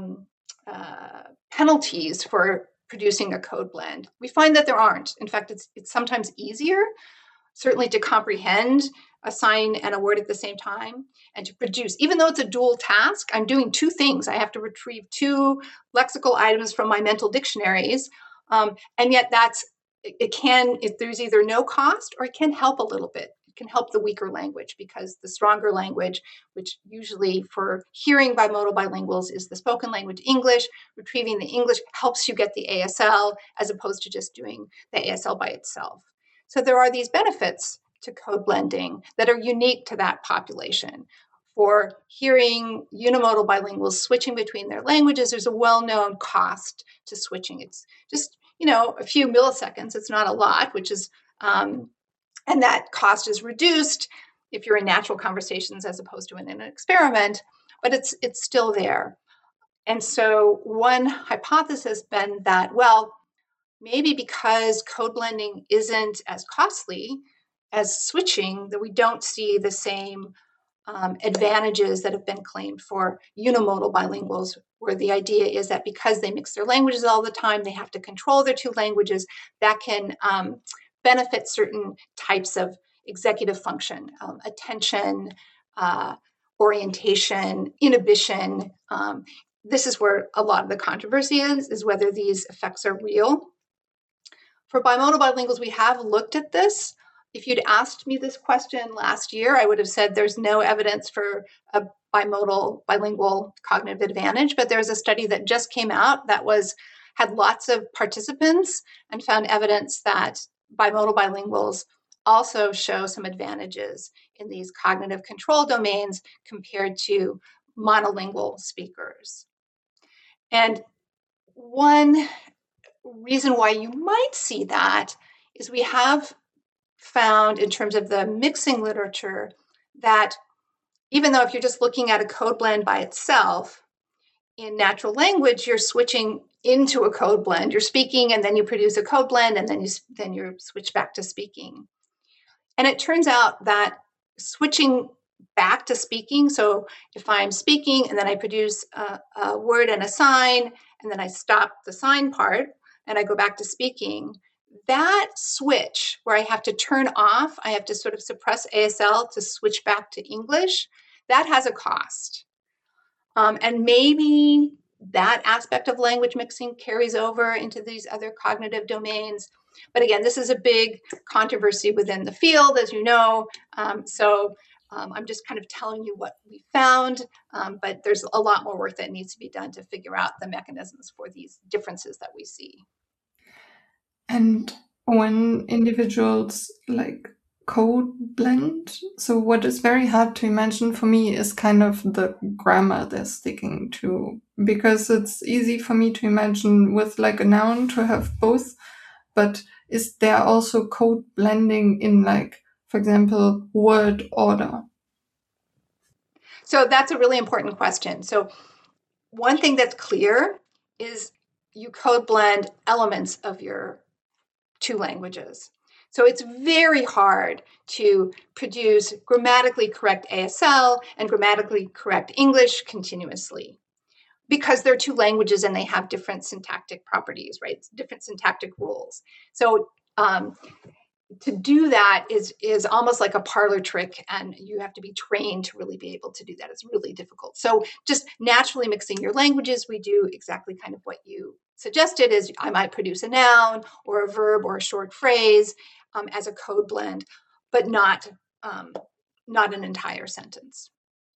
penalties for producing a code blend, we find that there aren't. In fact, it's sometimes easier, certainly, to comprehend a sign and a word at the same time and to produce. Even though it's a dual task, I'm doing two things. I have to retrieve two lexical items from my mental dictionaries, and yet there's either no cost or it can help a little bit. It can help the weaker language because the stronger language, which usually for hearing bimodal bilinguals is the spoken language English, retrieving the English helps you get the ASL as opposed to just doing the ASL by itself. So there are these benefits to code blending that are unique to that population. For hearing unimodal bilinguals switching between their languages, there's a well-known cost to switching. It's just, a few milliseconds. It's not a lot, which is, and that cost is reduced if you're in natural conversations as opposed to in an experiment, but it's still there. And so one hypothesis has been that, well, maybe because code blending isn't as costly as switching, that we don't see the same advantages that have been claimed for unimodal bilinguals, where the idea is that because they mix their languages all the time, they have to control their two languages. That can benefit certain types of executive function, attention, orientation, inhibition. This is where a lot of the controversy is whether these effects are real. For bimodal bilinguals, we have looked at this. If you'd asked me this question last year, I would have said there's no evidence for a bimodal bilingual cognitive advantage, but there's a study that just came out that had lots of participants and found evidence that bimodal bilinguals also show some advantages in these cognitive control domains compared to monolingual speakers. And one reason why you might see that is we have found in terms of the mixing literature that even though if you're just looking at a code blend by itself, in natural language, you're switching into a code blend. You're speaking and then you produce a code blend and then you switch back to speaking. And it turns out that switching back to speaking, so if I'm speaking and then I produce a word and a sign and then I stop the sign part and I go back to speaking, that switch where I have to turn off, I have to sort of suppress ASL to switch back to English, that has a cost. And maybe that aspect of language mixing carries over into these other cognitive domains. But again, this is a big controversy within the field, as you know. So I'm just kind of telling you what we found, but there's a lot more work that needs to be done to figure out the mechanisms for these differences that we see. And when individuals code blend, so what is very hard to imagine for me is kind of the grammar they're sticking to, because it's easy for me to imagine with a noun to have both, but is there also code blending in for example, word order? So that's a really important question. So one thing that's clear is you code blend elements of your two languages. So it's very hard to produce grammatically correct ASL and grammatically correct English continuously because they're two languages and they have different syntactic properties, right? Different syntactic rules. So to do that is almost like a parlor trick, and you have to be trained to really be able to do that. It's really difficult. So just naturally mixing your languages, we do exactly kind of what you suggested is I might produce a noun or a verb or a short phrase as a code blend, but not an entire sentence.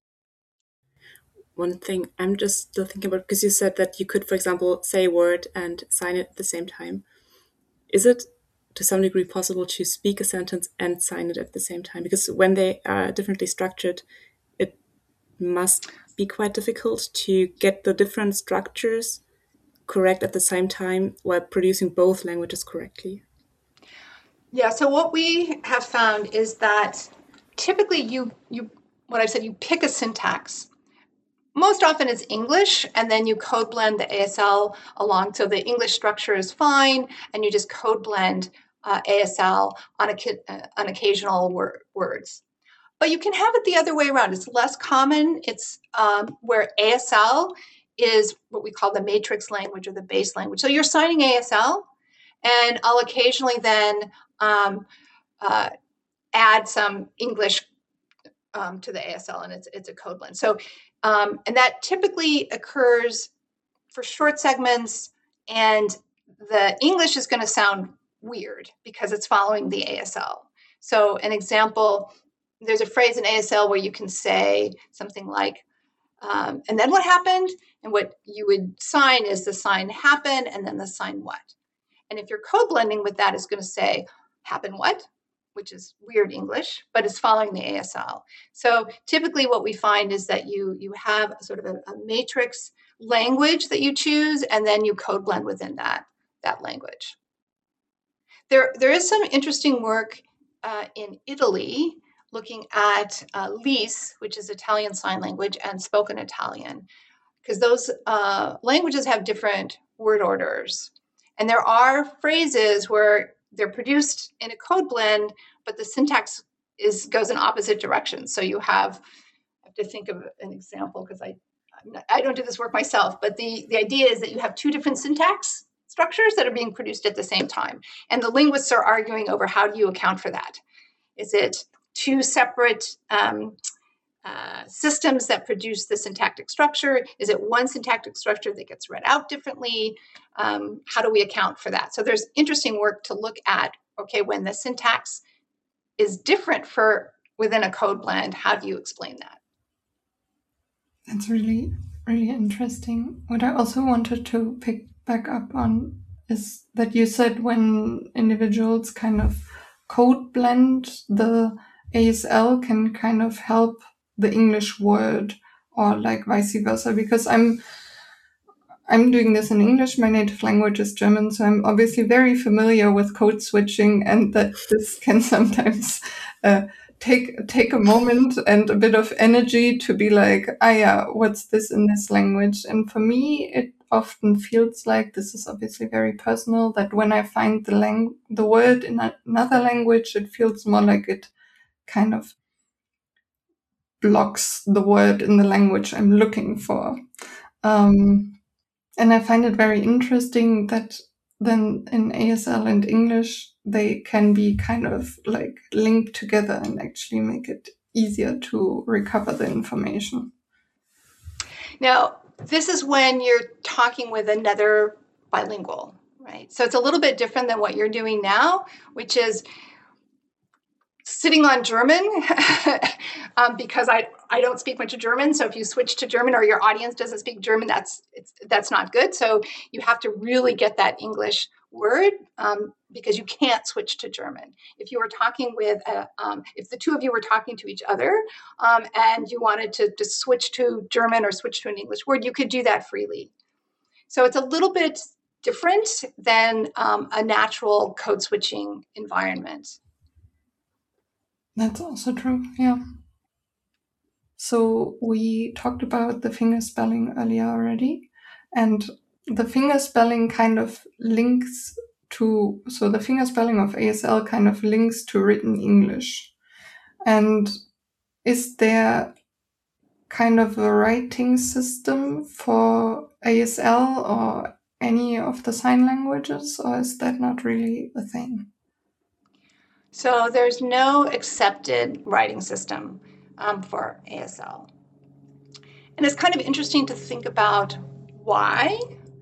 One thing I'm just still thinking about, because you said that you could, for example, say a word and sign it at the same time. Is it to some degree possible to speak a sentence and sign it at the same time? Because when they are differently structured, it must be quite difficult to get the different structures correct at the same time while producing both languages correctly. Yeah, so what we have found is that typically you pick a syntax. Most often it's English, and then you code blend the ASL along. So the English structure is fine, and you just code blend ASL on occasional words. But you can have it the other way around. It's less common. It's where ASL is what we call the matrix language or the base language. So you're signing ASL, and I'll occasionally then add some English to the ASL, and it's a code blend. So, and that typically occurs for short segments, and the English is going to sound weird because it's following the ASL. So an example, there's a phrase in ASL where you can say something like, and then what happened? And what you would sign is the sign happen and then the sign what. And if you're code blending with that, it's going to say happen what, which is weird English, but it's following the ASL. So typically what we find is that you have sort of a matrix language that you choose, and then you code blend within that language. There is some interesting work in Italy looking at LIS, which is Italian Sign Language, and spoken Italian, because those languages have different word orders. And there are phrases where they're produced in a code blend, but the syntax goes in opposite directions. So I have to think of an example because I don't do this work myself, but the idea is that you have two different syntax structures that are being produced at the same time. And the linguists are arguing over how do you account for that? Is it two separate systems that produce the syntactic structure? Is it one syntactic structure that gets read out differently? How do we account for that? So there's interesting work to look at, okay, when the syntax is different within a code blend, how do you explain that? That's really, really interesting. What I also wanted to pick back up on is that you said when individuals kind of code blend, the ASL can kind of help the English word, or like vice versa, because I'm doing this in English. My native language is German, so I'm obviously very familiar with code switching, and that this can sometimes take a moment and a bit of energy to be like, what's this in this language? And for me, it often feels like, this is obviously very personal, that when I find the word in another language, it feels more like it kind of blocks the word in the language I'm looking for. And I find it very interesting that then in ASL and English, they can be kind of like linked together and actually make it easier to recover the information. Now, this is when you're talking with another bilingual, right? So it's a little bit different than what you're doing now, which is sitting on German because I don't speak much of German. So if you switch to German or your audience doesn't speak German, that's not good. So you have to really get that English word because you can't switch to German. If you were talking with, if the two of you were talking to each other and you wanted to switch to German or switch to an English word, you could do that freely. So it's a little bit different than a natural code switching environment. That's also true, yeah. So we talked about the fingerspelling earlier already, and the fingerspelling kind of links to, so the fingerspelling of ASL kind of links to written English. And is there kind of a writing system for ASL or any of the sign languages, or is that not really a thing? So there's no accepted writing system for ASL. And it's kind of interesting to think about why.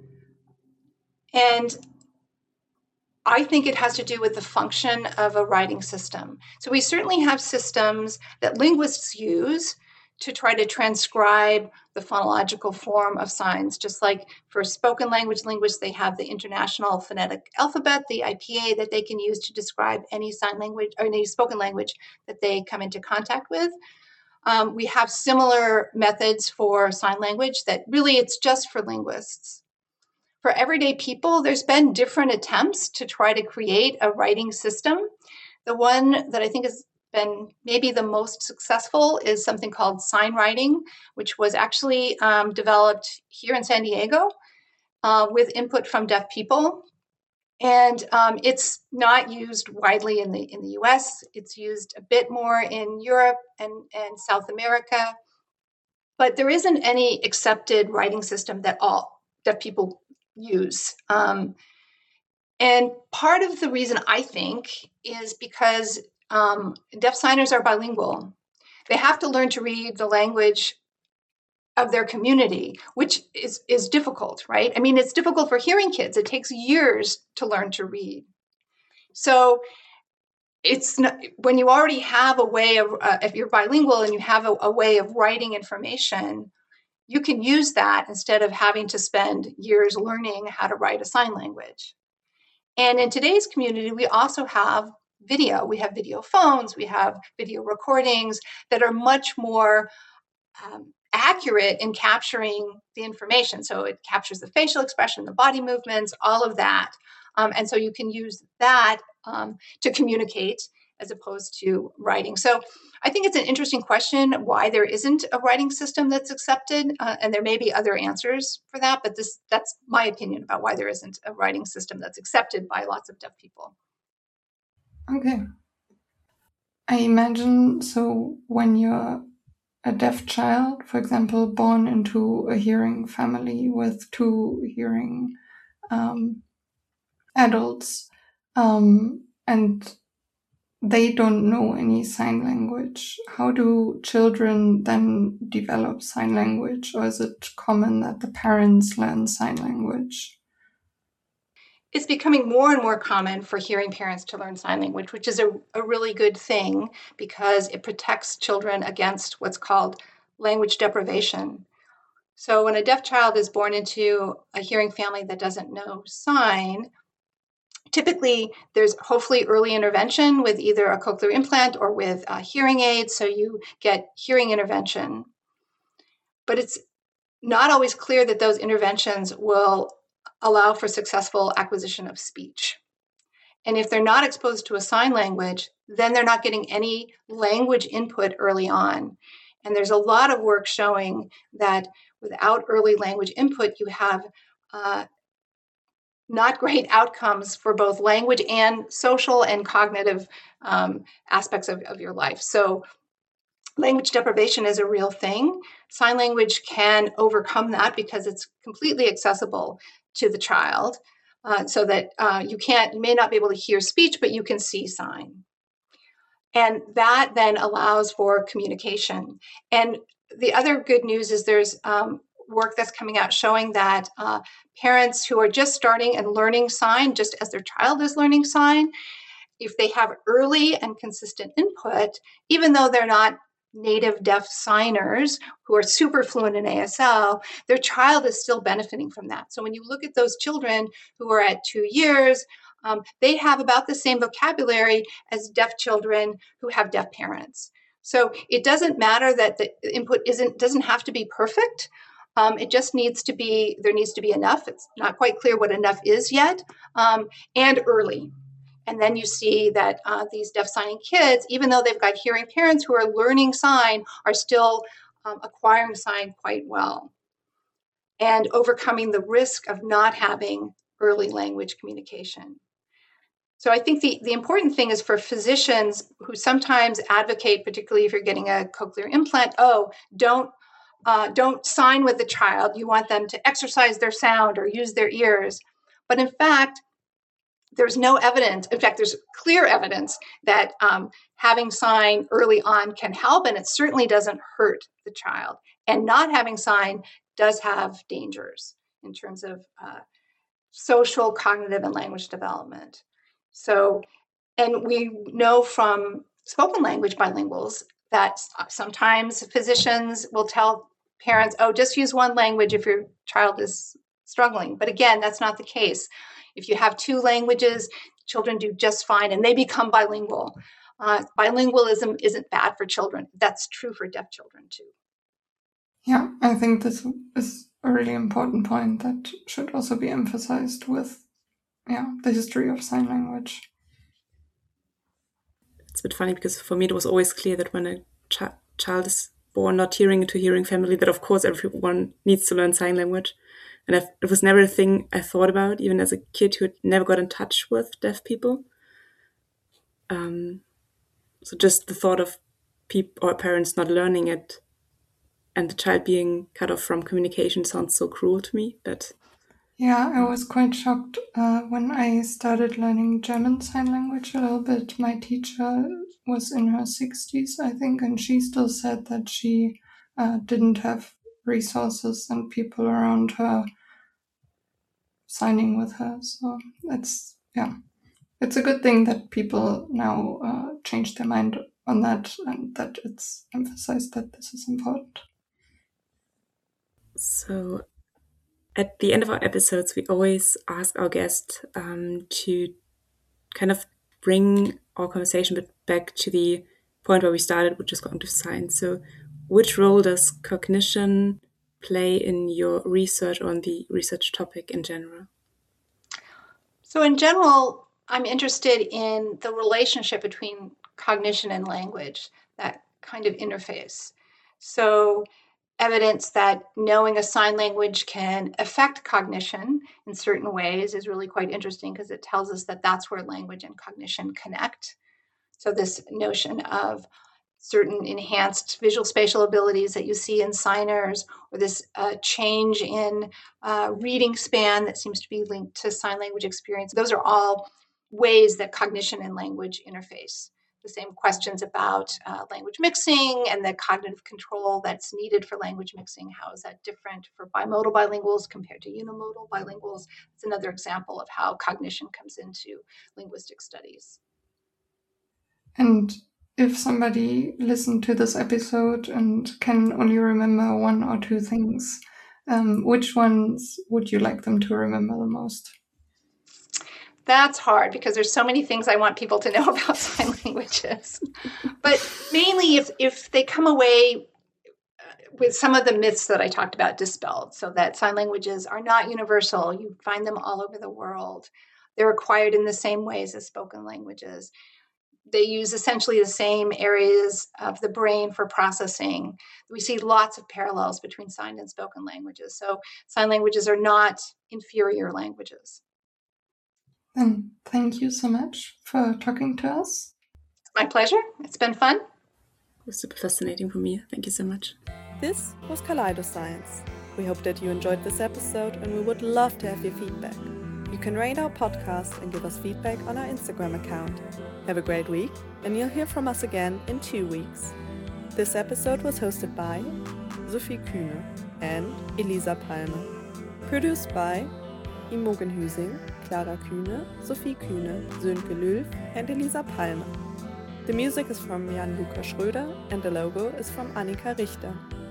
And I think it has to do with the function of a writing system. So we certainly have systems that linguists use to try to transcribe the phonological form of signs. Just like for spoken language linguists, they have the International Phonetic Alphabet, the IPA, that they can use to describe any sign language or any spoken language that they come into contact with. We have similar methods for sign language that really it's just for linguists. For everyday people, there's been different attempts to try to create a writing system. The one that I think has been maybe the most successful is something called sign writing, which was actually developed here in San Diego with input from deaf people. And it's not used widely in the US. It's used a bit more in Europe and South America. But there isn't any accepted writing system that all deaf people use. And part of the reason, I think, is because deaf signers are bilingual. They have to learn to read the language of their community, which is difficult, right? I mean, it's difficult for hearing kids. It takes years to learn to read. So it's not, when you already have a way of, if you're bilingual and you have a way of writing information, you can use that instead of having to spend years learning how to write a sign language. And in today's community, we also have video. We have video phones, we have video recordings that are much more accurate in capturing the information. So it captures the facial expression, the body movements, all of that. And so you can use that to communicate as opposed to writing. So I think it's an interesting question why there isn't a writing system that's accepted. And there may be other answers for that, but that's my opinion about why there isn't a writing system that's accepted by lots of deaf people. Okay. I imagine, so when you're a deaf child, for example, born into a hearing family with two hearing adults, and they don't know any sign language, how do children then develop sign language? Or is it common that the parents learn sign language? It's becoming more and more common for hearing parents to learn sign language, which is a really good thing because it protects children against what's called language deprivation. So when a deaf child is born into a hearing family that doesn't know sign, typically there's hopefully early intervention with either a cochlear implant or with hearing aids, so you get hearing intervention. But it's not always clear that those interventions will allow for successful acquisition of speech. And if they're not exposed to a sign language, then they're not getting any language input early on. And there's a lot of work showing that without early language input, you have not great outcomes for both language and social and cognitive aspects of your life. So language deprivation is a real thing. Sign language can overcome that because it's completely accessible to the child, so that you may not be able to hear speech, but you can see sign. And that then allows for communication. And the other good news is there's work that's coming out showing that parents who are just starting and learning sign, just as their child is learning sign, if they have early and consistent input, even though they're not native deaf signers who are super fluent in ASL, their child is still benefiting from that. So when you look at those children who are at 2 years, they have about the same vocabulary as deaf children who have deaf parents. So it doesn't matter that the input doesn't have to be perfect. It just needs to be, there needs to be enough. It's not quite clear what enough is yet, and early. And then you see that these deaf signing kids, even though they've got hearing parents who are learning sign, are still acquiring sign quite well and overcoming the risk of not having early language communication. So I think the important thing is for physicians who sometimes advocate, particularly if you're getting a cochlear implant, don't sign with the child. You want them to exercise their sound or use their ears. But in fact, there's no evidence. In fact, there's clear evidence that having sign early on can help, and it certainly doesn't hurt the child. And not having sign does have dangers in terms of social, cognitive, and language development. So, and we know from spoken language bilinguals that sometimes physicians will tell parents, oh, just use one language if your child is struggling. But again, that's not the case. If you have two languages, children do just fine and they become bilingual. Bilingualism isn't bad for children. That's true for deaf children too. Yeah, I think this is a really important point that should also be emphasized with the history of sign language. It's a bit funny because for me it was always clear that when a child is born not hearing into a hearing family, that of course everyone needs to learn sign language. And it was never a thing I thought about, even as a kid who had never got in touch with deaf people. So just the thought of people or parents not learning it and the child being cut off from communication sounds so cruel to me. Yeah, I was quite shocked when I started learning German sign language a little bit. My teacher was in her 60s, I think, and she still said that she didn't have resources and people around her signing with her. So it's a good thing that people now change their mind on that and that it's emphasized that this is important. So at the end of our episodes, we always ask our guest to kind of bring our conversation back to the point where we started, which is cognitive science. So which role does cognition play in your research on the research topic in general? So in general, I'm interested in the relationship between cognition and language, that kind of interface. So evidence that knowing a sign language can affect cognition in certain ways is really quite interesting because it tells us that that's where language and cognition connect. So this notion of certain enhanced visual spatial abilities that you see in signers, or this change in reading span that seems to be linked to sign language experience. Those are all ways that cognition and language interface. The same questions about language mixing and the cognitive control that's needed for language mixing. How is that different for bimodal bilinguals compared to unimodal bilinguals? It's another example of how cognition comes into linguistic studies. And if somebody listened to this episode and can only remember one or two things, which ones would you like them to remember the most? That's hard because there's so many things I want people to know about sign languages. But mainly if they come away with some of the myths that I talked about dispelled, so that sign languages are not universal. You find them all over the world. They're acquired in the same ways as spoken languages. They use essentially the same areas of the brain for processing. We see lots of parallels between signed and spoken languages. So sign languages are not inferior languages. Then thank you so much for talking to us. My pleasure. It's been fun. It was super fascinating for me. Thank you so much. This was Kaleidoscience. We hope that you enjoyed this episode and we would love to have your feedback. You can rate our podcast and give us feedback on our Instagram account. Have a great week, and you'll hear from us again in 2 weeks. This episode was hosted by Sophie Kühne and Elisa Palmer. Produced by Imogen Hüsing, Clara Kühne, Sophie Kühne, Sönke Löw, and Elisa Palmer. The music is from Jan-Luca Schröder and the logo is from Annika Richter.